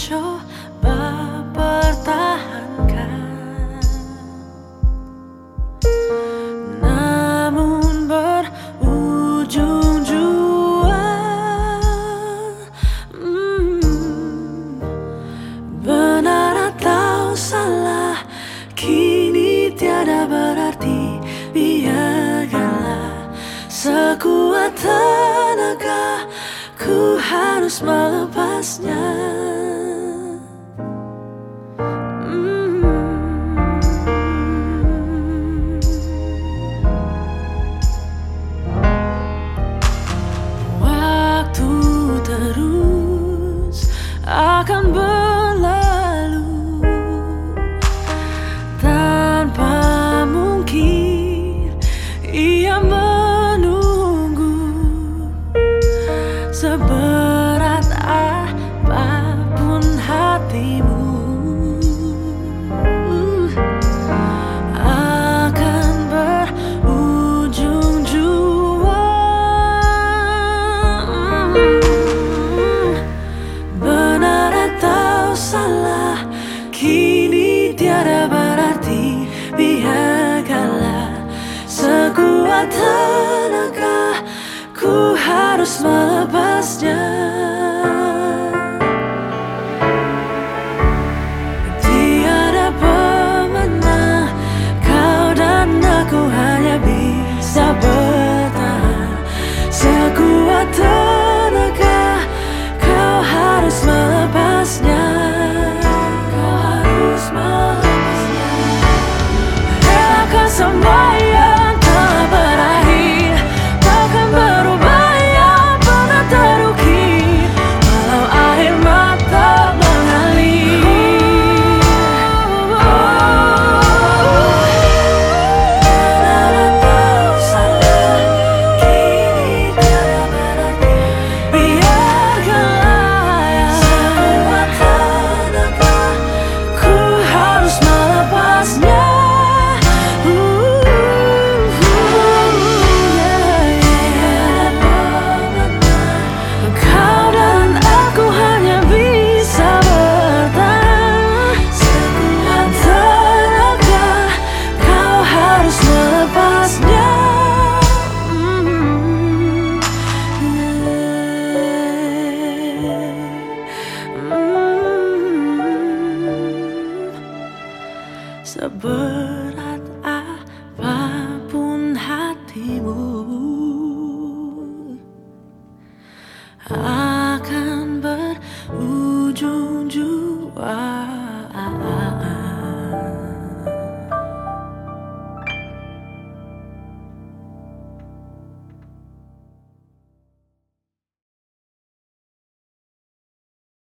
mencoba pertahankan, namun berujung jua. Benar atau salah, kini tiada berarti. Biarkanlah sekuat tenaga, ku harus melepasnya. Waktu terus akan berlalu tanpa mungkin ia menunggu. Seberat apapun hatimu akan berujung jua. Benar atau salah, kini tiada berarti. Biarkanlah sekuat tenaga, ku harus melepasnya.